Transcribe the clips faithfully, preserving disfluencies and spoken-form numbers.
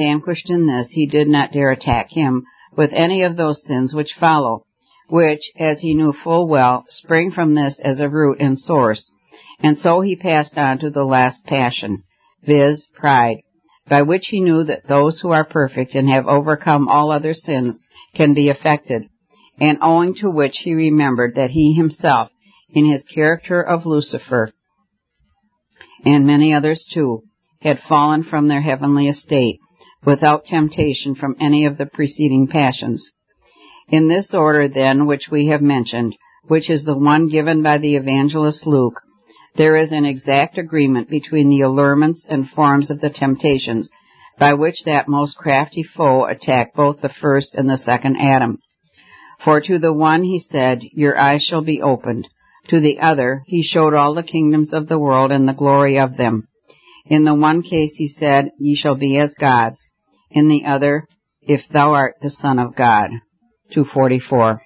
vanquished in this, he did not dare attack him with any of those sins which follow, which, as he knew full well, spring from this as a root and source. And so he passed on to the last passion, viz., pride, by which he knew that those who are perfect and have overcome all other sins can be affected, and owing to which he remembered that he himself, in his character of Lucifer, and many others too, had fallen from their heavenly estate, without temptation from any of the preceding passions. In this order, then, which we have mentioned, which is the one given by the evangelist Luke, there is an exact agreement between the allurements and forms of the temptations, by which that most crafty foe attacked both the first and the second Adam. For to the one he said, "Your eyes shall be opened." To the other, he showed all the kingdoms of the world and the glory of them. In the one case he said, "Ye shall be as gods." In the other, "If thou art the Son of God." two forty-four.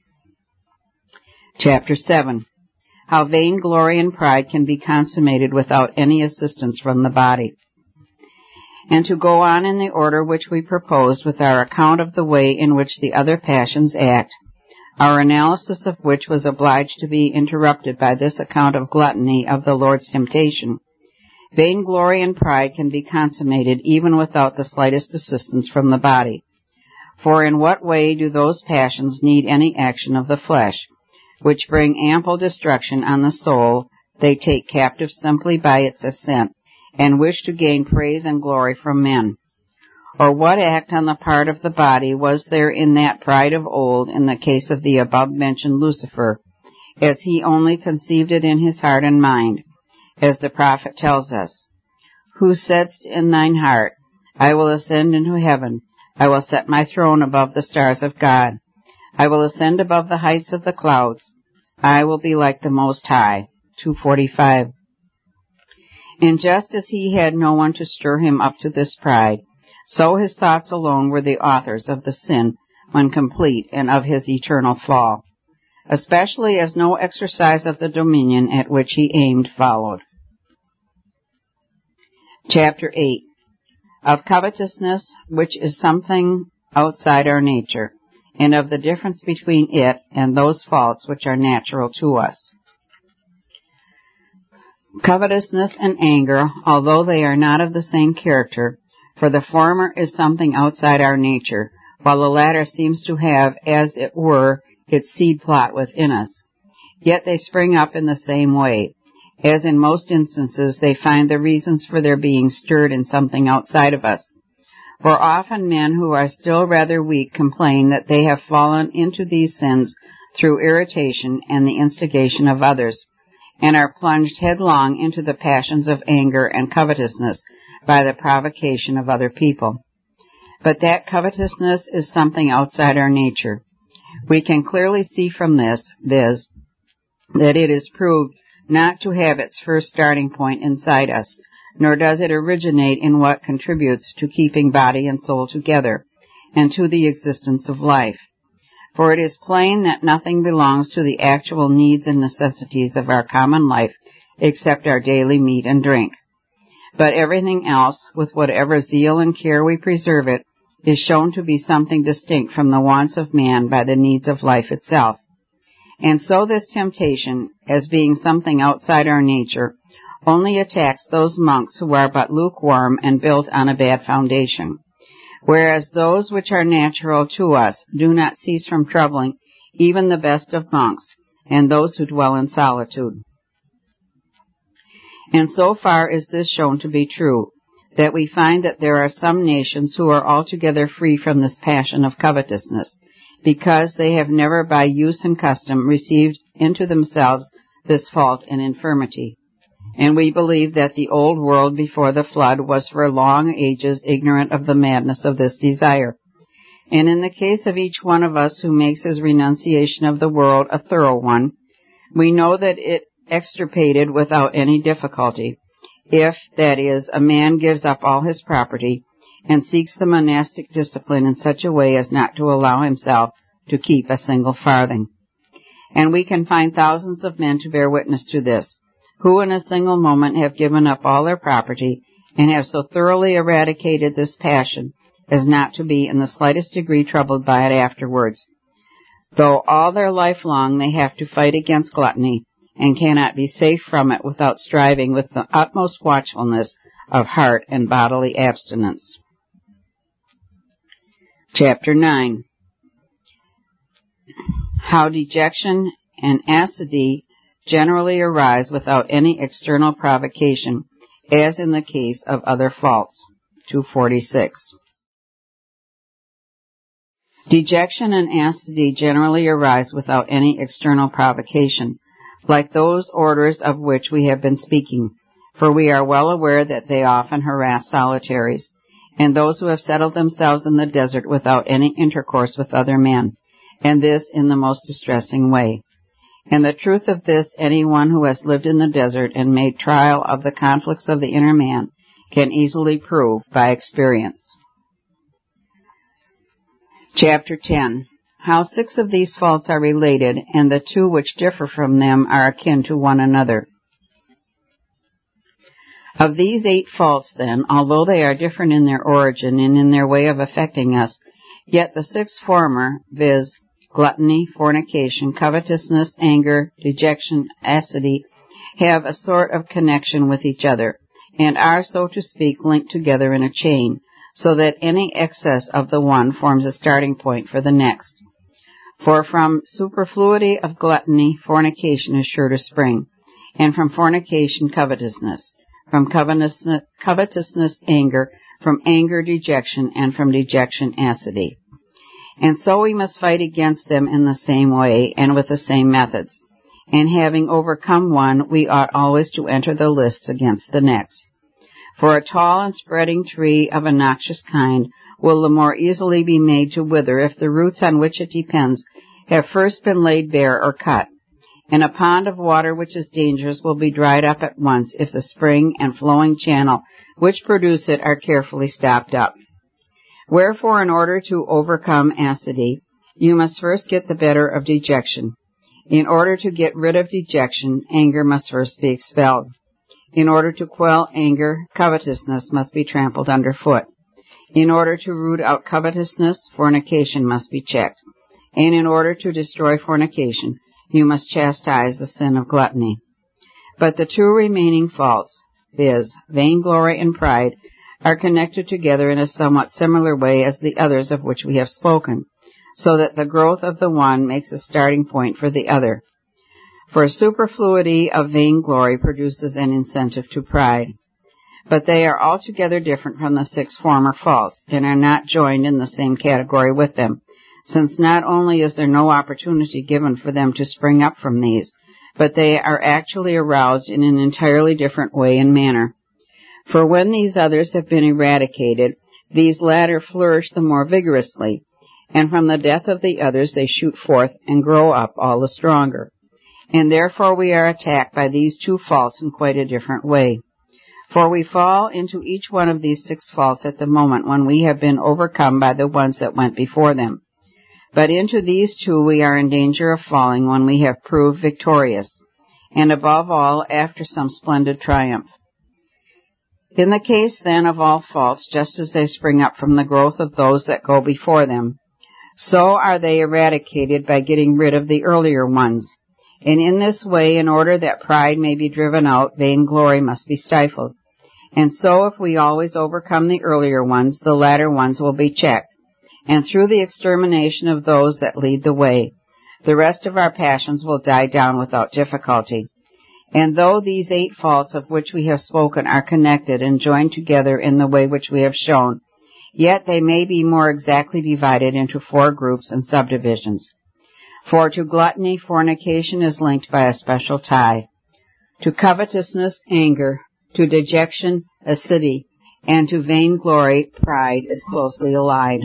Chapter seven. How vainglory and pride can be consummated without any assistance from the body. And to go on in the order which we proposed with our account of the way in which the other passions act, our analysis of which was obliged to be interrupted by this account of gluttony of the Lord's temptation, vainglory and pride can be consummated even without the slightest assistance from the body. For in what way do those passions need any action of the flesh, which bring ample destruction on the soul they take captive simply by its assent, and wish to gain praise and glory from men? Or what act on the part of the body was there in that pride of old in the case of the above-mentioned Lucifer, as he only conceived it in his heart and mind, as the prophet tells us, "Who saidst in thine heart, I will ascend into heaven, I will set my throne above the stars of God, I will ascend above the heights of the clouds, I will be like the Most High." two forty-five. And just as he had no one to stir him up to this pride, so his thoughts alone were the authors of the sin when complete and of his eternal fall, especially as no exercise of the dominion at which he aimed followed. Chapter eight. Of covetousness, which is something outside our nature, and of the difference between it and those faults which are natural to us. Covetousness and anger, although they are not of the same character, for the former is something outside our nature, while the latter seems to have, as it were, its seed plot within us, yet they spring up in the same way, as in most instances they find the reasons for their being stirred in something outside of us. For often men who are still rather weak complain that they have fallen into these sins through irritation and the instigation of others, and are plunged headlong into the passions of anger and covetousness by the provocation of other people. But that covetousness is something outside our nature. We can clearly see from this, viz., that it is proved not to have its first starting point inside us, nor does it originate in what contributes to keeping body and soul together, and to the existence of life. For it is plain that nothing belongs to the actual needs and necessities of our common life except our daily meat and drink. But everything else, with whatever zeal and care we preserve it, is shown to be something distinct from the wants of man by the needs of life itself. And so this temptation, as being something outside our nature, only attacks those monks who are but lukewarm and built on a bad foundation, whereas those which are natural to us do not cease from troubling even the best of monks and those who dwell in solitude. And so far is this shown to be true, that we find that there are some nations who are altogether free from this passion of covetousness, because they have never by use and custom received into themselves this fault and infirmity. And we believe that the old world before the flood was for long ages ignorant of the madness of this desire. And in the case of each one of us who makes his renunciation of the world a thorough one, we know that it extirpated without any difficulty, if, that is, a man gives up all his property and seeks the monastic discipline in such a way as not to allow himself to keep a single farthing. And we can find thousands of men to bear witness to this, who in a single moment have given up all their property and have so thoroughly eradicated this passion as not to be in the slightest degree troubled by it afterwards. Though all their life long they have to fight against gluttony, and cannot be safe from it without striving with the utmost watchfulness of heart and bodily abstinence. Chapter nine. How dejection and acidity generally arise without any external provocation, as in the case of other faults. two forty-six. Dejection and acidity generally arise without any external provocation, like those orders of which we have been speaking, for we are well aware that they often harass solitaries, and those who have settled themselves in the desert without any intercourse with other men, and this in the most distressing way. And the truth of this anyone who has lived in the desert and made trial of the conflicts of the inner man can easily prove by experience. Chapter ten. How six of these faults are related, and the two which differ from them are akin to one another. Of these eight faults, then, although they are different in their origin and in their way of affecting us, yet the six former, viz., gluttony, fornication, covetousness, anger, dejection, acidity, have a sort of connection with each other, and are, so to speak, linked together in a chain, so that any excess of the one forms a starting point for the next. For from superfluity of gluttony, fornication is sure to spring, and from fornication, covetousness, from covetousness, covetousness anger, from anger, dejection, and from dejection, acidity. And so we must fight against them in the same way and with the same methods. And having overcome one, we ought always to enter the lists against the next. For a tall and spreading tree of a noxious kind will the more easily be made to wither if the roots on which it depends have first been laid bare or cut. And a pond of water which is dangerous will be dried up at once if the spring and flowing channel which produce it are carefully stopped up. Wherefore, in order to overcome acidity, you must first get the better of dejection. In order to get rid of dejection, anger must first be expelled. In order to quell anger, covetousness must be trampled underfoot. In order to root out covetousness, fornication must be checked. And in order to destroy fornication, you must chastise the sin of gluttony. But the two remaining faults, viz., vainglory and pride, are connected together in a somewhat similar way as the others of which we have spoken, so that the growth of the one makes a starting point for the other. For superfluity of vainglory produces an incentive to pride. But they are altogether different from the six former faults, and are not joined in the same category with them, since not only is there no opportunity given for them to spring up from these, but they are actually aroused in an entirely different way and manner. For when these others have been eradicated, these latter flourish the more vigorously, and from the death of the others they shoot forth and grow up all the stronger. And therefore we are attacked by these two faults in quite a different way. For we fall into each one of these six faults at the moment when we have been overcome by the ones that went before them. But into these two we are in danger of falling when we have proved victorious, and above all after some splendid triumph. In the case, then, of all faults, just as they spring up from the growth of those that go before them, so are they eradicated by getting rid of the earlier ones. And in this way, in order that pride may be driven out, vainglory must be stifled. And so, if we always overcome the earlier ones, the latter ones will be checked. And through the extermination of those that lead the way, the rest of our passions will die down without difficulty. And though these eight faults of which we have spoken are connected and joined together in the way which we have shown, yet they may be more exactly divided into four groups and subdivisions. For to gluttony, fornication is linked by a special tie. To covetousness, anger. To dejection, acidity. And to vainglory, pride is closely allied.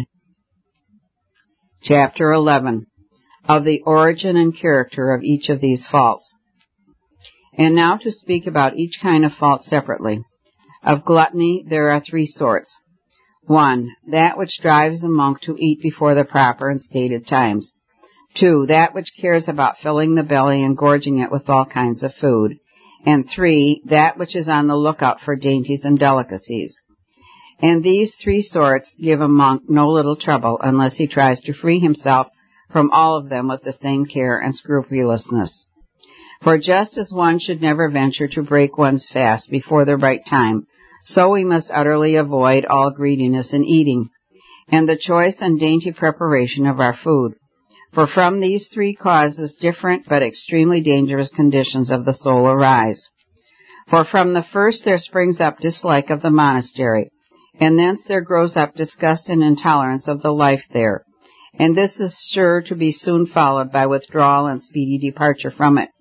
Chapter eleven. Of the origin and character of each of these faults. And now to speak about each kind of fault separately. Of gluttony there are three sorts. One, that which drives the monk to eat before the proper and stated times. Two, that which cares about filling the belly and gorging it with all kinds of food. And three, that which is on the lookout for dainties and delicacies. And these three sorts give a monk no little trouble unless he tries to free himself from all of them with the same care and scrupulousness. For just as one should never venture to break one's fast before the right time, so we must utterly avoid all greediness in eating, and the choice and dainty preparation of our food. For from these three causes different but extremely dangerous conditions of the soul arise. For from the first there springs up dislike of the monastery, and thence there grows up disgust and intolerance of the life there, and this is sure to be soon followed by withdrawal and speedy departure from it.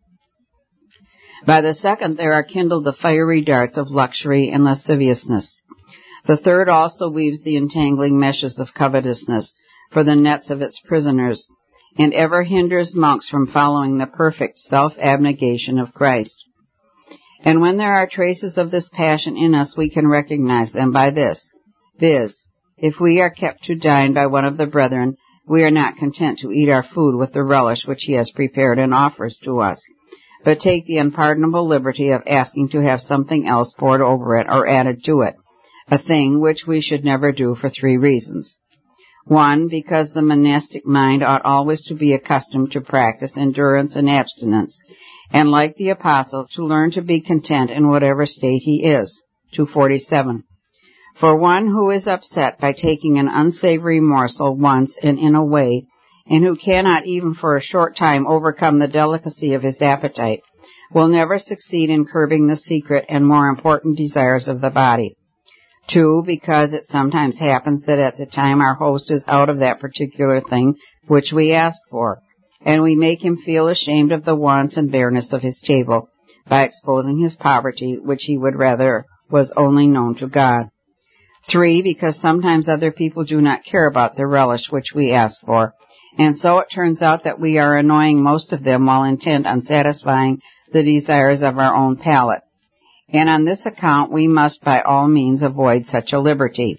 By the second there are kindled the fiery darts of luxury and lasciviousness. The third also weaves the entangling meshes of covetousness for the nets of its prisoners, and ever hinders monks from following the perfect self-abnegation of Christ. And when there are traces of this passion in us, we can recognize them by this, viz., if we are kept to dine by one of the brethren, we are not content to eat our food with the relish which he has prepared and offers to us, but take the unpardonable liberty of asking to have something else poured over it or added to it, a thing which we should never do for three reasons. One, because the monastic mind ought always to be accustomed to practice endurance and abstinence, and like the apostle, to learn to be content in whatever state he is. two forty-seven. For one who is upset by taking an unsavory morsel once and in a way, and who cannot even for a short time overcome the delicacy of his appetite, will never succeed in curbing the secret and more important desires of the body. Two, because it sometimes happens that at the time our host is out of that particular thing which we ask for, and we make him feel ashamed of the wants and bareness of his table by exposing his poverty, which he would rather was only known to God. Three, because sometimes other people do not care about the relish which we ask for, and so it turns out that we are annoying most of them while intent on satisfying the desires of our own palate. And on this account we must by all means avoid such a liberty.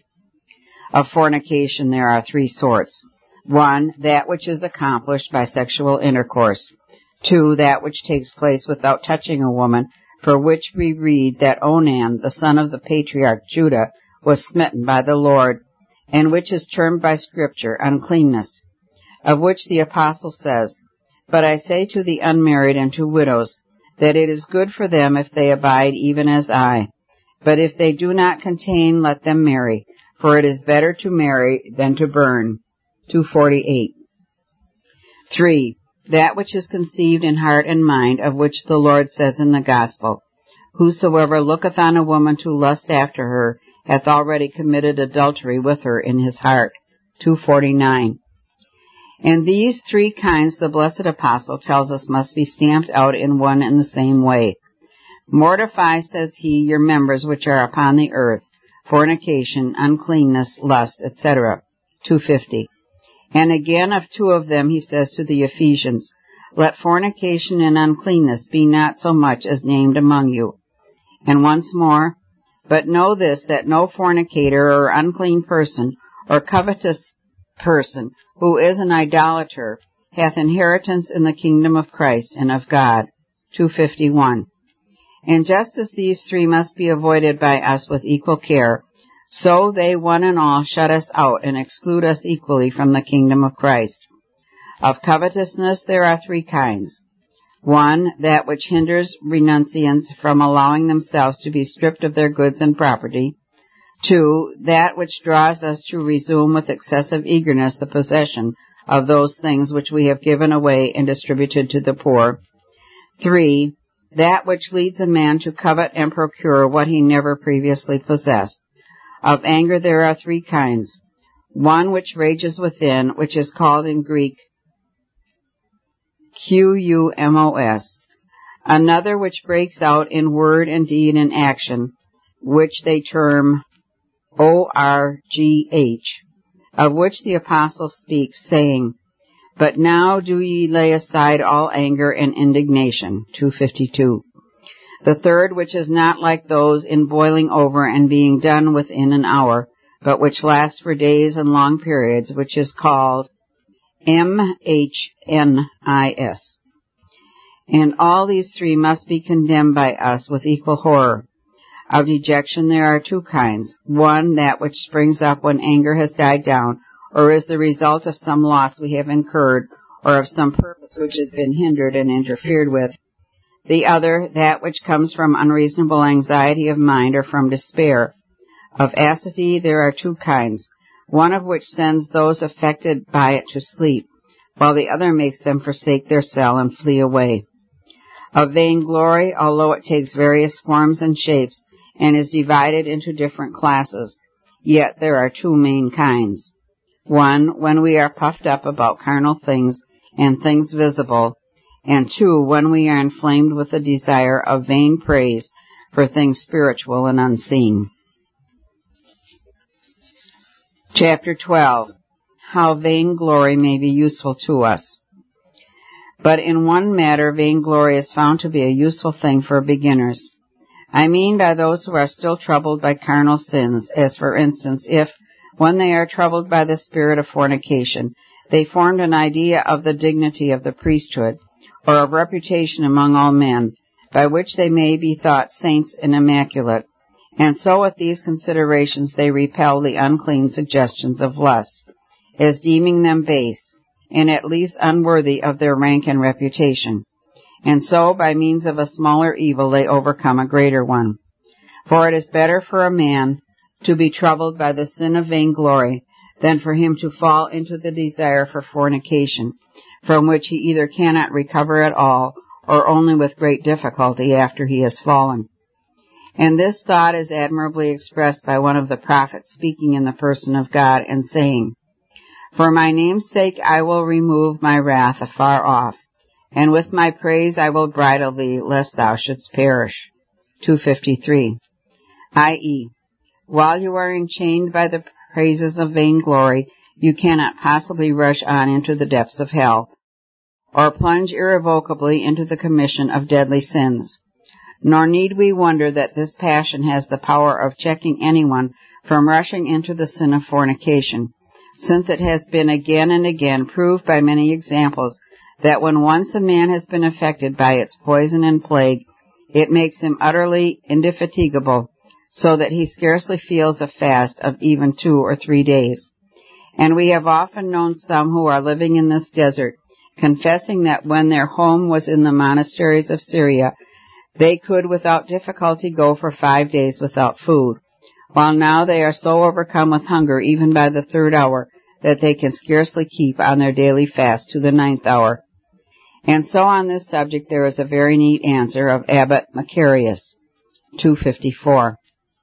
Of fornication there are three sorts. One, that which is accomplished by sexual intercourse. Two, that which takes place without touching a woman, for which we read that Onan, the son of the patriarch Judah, was smitten by the Lord, and which is termed by Scripture uncleanness, of which the apostle says, But I say to the unmarried and to widows, that it is good for them if they abide even as I. But if they do not contain, let them marry, for it is better to marry than to burn. two forty-eight. Three, that which is conceived in heart and mind, of which the Lord says in the Gospel, Whosoever looketh on a woman to lust after her, hath already committed adultery with her in his heart. two forty-nine. And these three kinds the blessed apostle tells us must be stamped out in one and the same way. Mortify, says he, your members which are upon the earth, fornication, uncleanness, lust, et cetera. two fifty. And again of two of them he says to the Ephesians, Let fornication and uncleanness be not so much as named among you. And once more, But know this, that no fornicator or unclean person or covetous person who is an idolater hath inheritance in the kingdom of Christ and of God. two fifty-one. And just as these three must be avoided by us with equal care, so they one and all shut us out and exclude us equally from the kingdom of Christ. Of covetousness there are three kinds. One, that which hinders renunciants from allowing themselves to be stripped of their goods and property. Two, that which draws us to resume with excessive eagerness the possession of those things which we have given away and distributed to the poor. Three, that which leads a man to covet and procure what he never previously possessed. Of anger there are three kinds. One which rages within, which is called in Greek Q U M O S. Another which breaks out in word and deed and action, which they term O R G H, of which the apostle speaks, saying, But now do ye lay aside all anger and indignation. two fifty-two. The third, which is not like those in boiling over and being done within an hour, but which lasts for days and long periods, which is called M H N I S. And all these three must be condemned by us with equal horror. Of dejection there are two kinds. One, that which springs up when anger has died down, or is the result of some loss we have incurred, or of some purpose which has been hindered and interfered with. The other, that which comes from unreasonable anxiety of mind or from despair. Of acidity there are two kinds, one of which sends those affected by it to sleep, while the other makes them forsake their cell and flee away. Of vainglory, although it takes various forms and shapes, and is divided into different classes, yet there are two main kinds. One, when we are puffed up about carnal things and things visible, and two, when we are inflamed with the desire of vain praise for things spiritual and unseen. Chapter twelve. How vainglory may be useful to us. But in one matter vainglory is found to be a useful thing for beginners. I mean by those who are still troubled by carnal sins, as for instance, if, when they are troubled by the spirit of fornication, they formed an idea of the dignity of the priesthood, or of reputation among all men, by which they may be thought saints and immaculate, and so with these considerations they repel the unclean suggestions of lust, as deeming them base, and at least unworthy of their rank and reputation. And so, by means of a smaller evil, they overcome a greater one. For it is better for a man to be troubled by the sin of vainglory than for him to fall into the desire for fornication, from which he either cannot recover at all, or only with great difficulty after he has fallen. And this thought is admirably expressed by one of the prophets speaking in the person of God and saying, For my name's sake I will remove my wrath afar off, and with my praise I will bridle thee, lest thou shouldst perish. two fifty-three. that is, while you are enchained by the praises of vainglory, you cannot possibly rush on into the depths of hell, or plunge irrevocably into the commission of deadly sins. Nor need we wonder that this passion has the power of checking anyone from rushing into the sin of fornication, since it has been again and again proved by many examples that when once a man has been affected by its poison and plague, it makes him utterly indefatigable, so that he scarcely feels a fast of even two or three days. And we have often known some who are living in this desert, confessing that when their home was in the monasteries of Syria, they could without difficulty go for five days without food, while now they are so overcome with hunger even by the third hour that they can scarcely keep on their daily fast to the ninth hour. And so on this subject there is a very neat answer of Abbot Macarius, two fifty-four.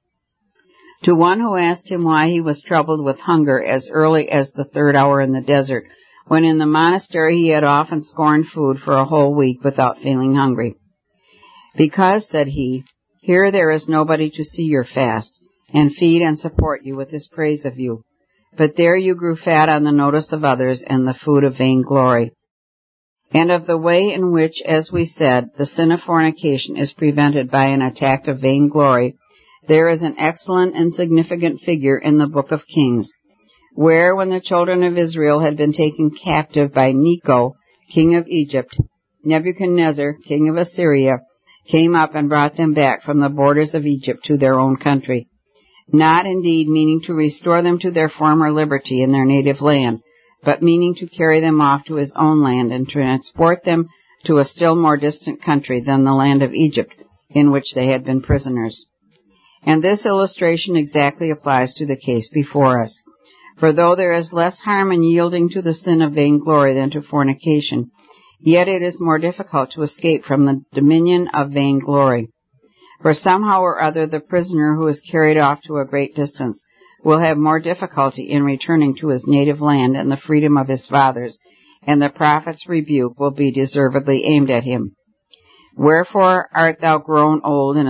To one who asked him why he was troubled with hunger as early as the third hour in the desert, when in the monastery he had often scorned food for a whole week without feeling hungry. Because, said he, here there is nobody to see your fast, and feed and support you with his praise of you. But there you grew fat on the notice of others and the food of vainglory. And of the way in which, as we said, the sin of fornication is prevented by an attack of vainglory, there is an excellent and significant figure in the Book of Kings, where, when the children of Israel had been taken captive by Necho, king of Egypt, Nebuchadnezzar, king of Assyria, came up and brought them back from the borders of Egypt to their own country, not indeed meaning to restore them to their former liberty in their native land, but meaning to carry them off to his own land and transport them to a still more distant country than the land of Egypt, in which they had been prisoners. And this illustration exactly applies to the case before us. For though there is less harm in yielding to the sin of vainglory than to fornication, yet it is more difficult to escape from the dominion of vainglory. For somehow or other the prisoner who is carried off to a great distance will have more difficulty in returning to his native land and the freedom of his fathers, and the prophet's rebuke will be deservedly aimed at him. Wherefore art thou grown old and